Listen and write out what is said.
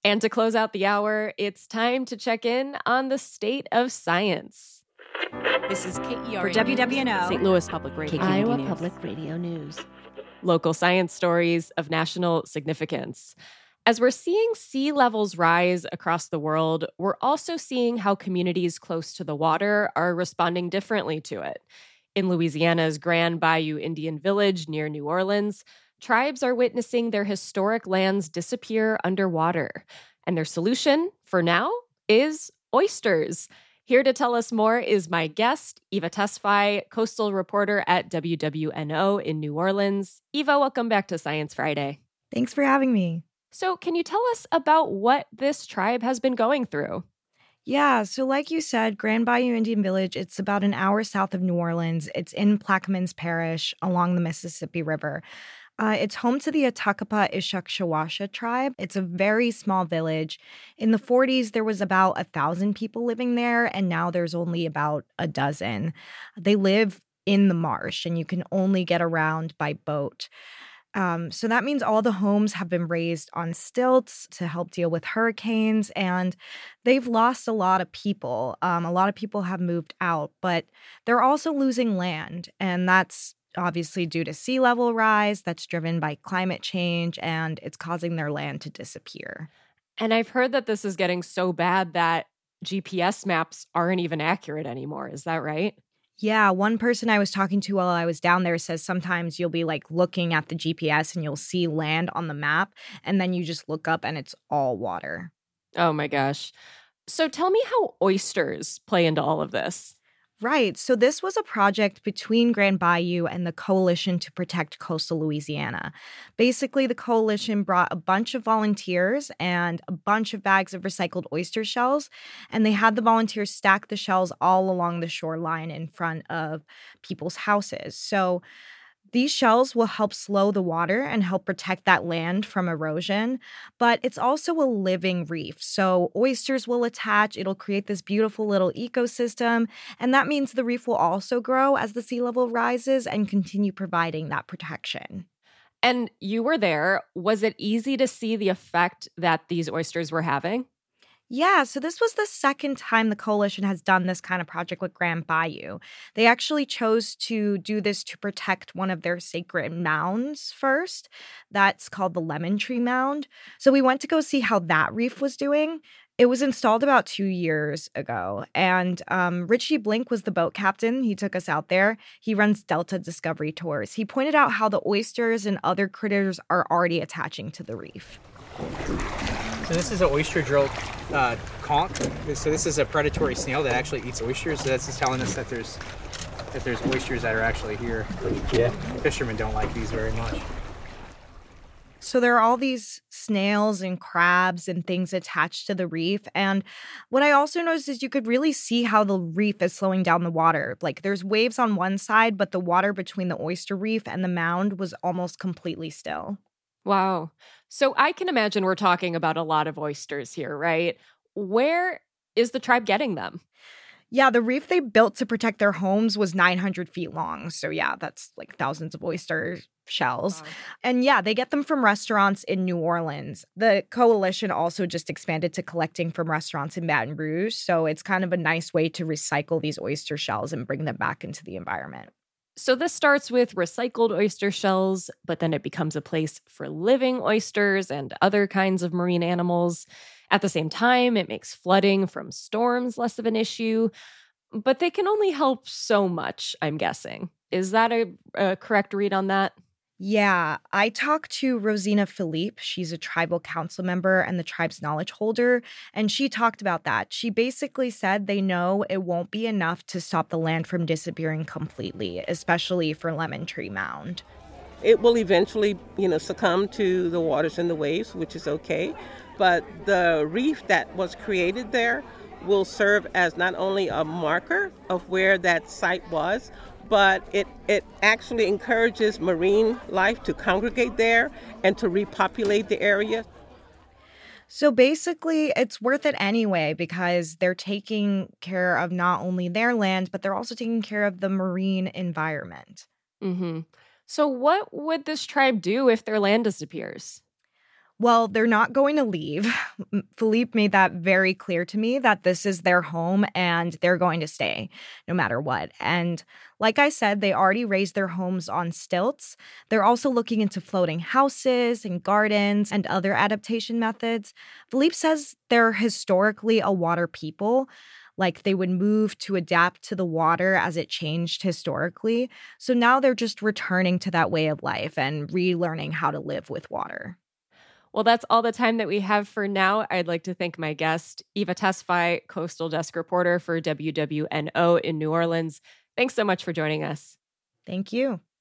And to close out the hour, it's time to check in on the state of science. This is KERA for WWNO, St. Louis Public Radio, Iowa News. Public Radio News. Local science stories of national significance. As we're seeing sea levels rise across the world, we're also seeing how communities close to the water are responding differently to it. In Louisiana's Grand Bayou Indian Village near New Orleans, tribes are witnessing their historic lands disappear underwater. And their solution, for now, is oysters. Here to tell us more is my guest, Eva Tesfaye, coastal reporter at WWNO in New Orleans. Eva, welcome back to Science Friday. Thanks for having me. So can you tell us about what this tribe has been going through? Yeah, so like you said, Grand Bayou Indian Village, it's about an hour south of New Orleans. It's in Plaquemines Parish along the Mississippi River. It's home to the Atakapa Ishak-Shawasha tribe. It's a very small village. In the 40s, there was about 1,000 people living there, and now there's only about a dozen. They live in the marsh, and you can only get around by boat. So that means all the homes have been raised on stilts to help deal with hurricanes, and they've lost a lot of people. A lot of people have moved out, but they're also losing land, and that's obviously due to sea level rise that's driven by climate change, and it's causing their land to disappear. And I've heard that this is getting so bad that GPS maps aren't even accurate anymore. Is that right? Yeah, one person I was talking to while I was down there says sometimes you'll be like looking at the GPS and you'll see land on the map, and then you just look up and it's all water. Oh my gosh. So tell me how oysters play into all of this. Right. So this was a project between Grand Bayou and the Coalition to Protect Coastal Louisiana. Basically, the coalition brought a bunch of volunteers and a bunch of bags of recycled oyster shells, and they had the volunteers stack the shells all along the shoreline in front of people's houses. So these shells will help slow the water and help protect that land from erosion, but it's also a living reef. So oysters will attach, it'll create this beautiful little ecosystem, and that means the reef will also grow as the sea level rises and continue providing that protection. And you were there. Was it easy to see the effect that these oysters were having? Yeah, so this was the second time the coalition has done this kind of project with Grand Bayou. They actually chose to do this to protect one of their sacred mounds first. That's called the Lemon Tree Mound. So we went to go see how that reef was doing. It was installed about 2 years ago, and Richie Blink was the boat captain. He took us out there. He runs Delta Discovery Tours. He pointed out how the oysters and other critters are already attaching to the reef. So this is an oyster drill conch. So this is a predatory snail that actually eats oysters. So that's just telling us that there's oysters that are actually here. Yeah. Fishermen don't like these very much. So there are all these snails and crabs and things attached to the reef. And what I also noticed is you could really see how the reef is slowing down the water. Like there's waves on one side, but the water between the oyster reef and the mound was almost completely still. Wow. So I can imagine we're talking about a lot of oysters here, right? Where is the tribe getting them? Yeah, the reef they built to protect their homes was 900 feet long. So yeah, that's like thousands of oyster shells. Wow. And yeah, they get them from restaurants in New Orleans. The coalition also just expanded to collecting from restaurants in Baton Rouge. So it's kind of a nice way to recycle these oyster shells and bring them back into the environment. So this starts with recycled oyster shells, but then it becomes a place for living oysters and other kinds of marine animals. At the same time, it makes flooding from storms less of an issue, but they can only help so much, I'm guessing. Is that a correct read on that? Yeah, I talked to Rosina Philippe. She's a tribal council member and the tribe's knowledge holder, and she talked about that. She basically said they know it won't be enough to stop the land from disappearing completely, especially for Lemon Tree Mound. It will eventually, succumb to the waters and the waves, which is okay, but the reef that was created there will serve as not only a marker of where that site was, but it actually encourages marine life to congregate there and to repopulate the area. So basically, it's worth it anyway because they're taking care of not only their land, but they're also taking care of the marine environment. Mm-hmm. So what would this tribe do if their land disappears? Well, they're not going to leave. Philippe made that very clear to me that this is their home and they're going to stay no matter what. And like I said, they already raised their homes on stilts. They're also looking into floating houses and gardens and other adaptation methods. Philippe says they're historically a water people. Like they would move to adapt to the water as it changed historically. So now they're just returning to that way of life and relearning how to live with water. Well, that's all the time that we have for now. I'd like to thank my guest, Eva Tesfaye, Coastal Desk reporter for WWNO in New Orleans. Thanks so much for joining us. Thank you.